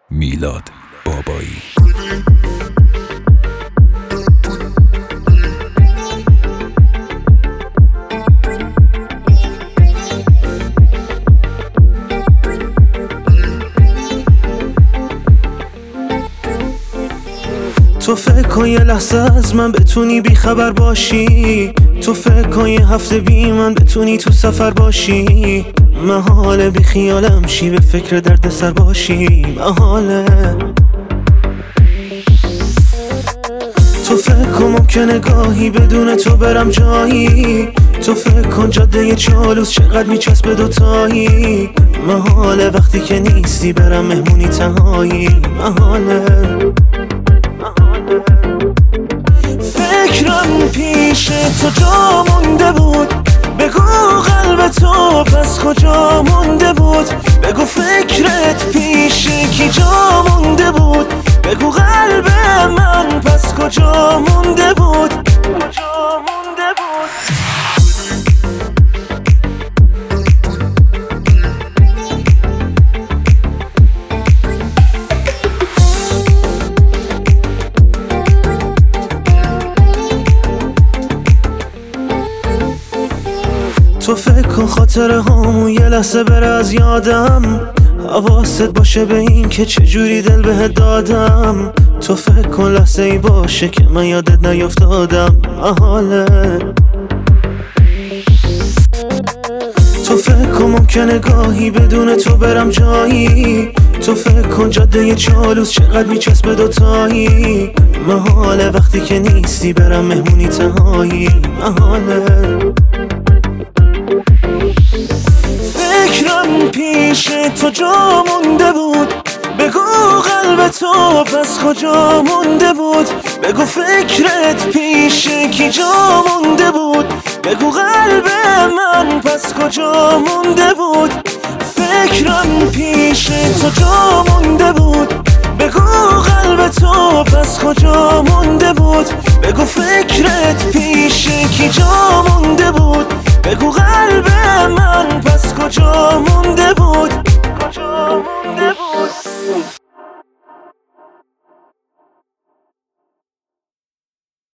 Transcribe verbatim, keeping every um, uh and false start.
میلاد بابایی. تو فکر کن یه لحظه از من بتونی بی خبر باشی، تو فکر کن یه هفته بی من بتونی تو سفر باشی، محاله بی خیالم شی به فکر درد سر باشی، محاله. تو فکر کن ممکنه گاهی بدون تو برم جایی، تو فکر کن جاده چالوس چقدر میچسبه دوتایی، محاله وقتی که نیستی برم مهمونی تنهایی، محاله. فکرم پیش تو جا مونده بود، بگو قلب تو پس کجا مونده بود، بگو فکرت پیش کی جا مونده بود، بگو قلب من پس کجا مونده بود، کجا مونده بود. تو فکر کن خاطره هامون یه لحظه بره از یادم، حواست باشه به این که چجوری دل بهت دادم، تو فکر کن لحظه ای باشه که من یادت نیافتادم، محاله. تو فکر کن ممکنه گاهی بدون تو برم جایی، تو فکر کن جاده چالوس چقدر میچسبه دوتایی، محاله وقتی که نیستی برم مهمونی تنهایی، محاله. فکرم پیش تو جا مونده بود، بگو قلب تو پس کجا مونده بود، بگو فکرت پیش کی جا مونده بود، بگو قلب من پس کجا مونده بود. فکرم پیش تو جا مونده بود، بگو قلب تو پس کجا مونده بود، بگو فکرت پیش کی جا مونده بود، بگو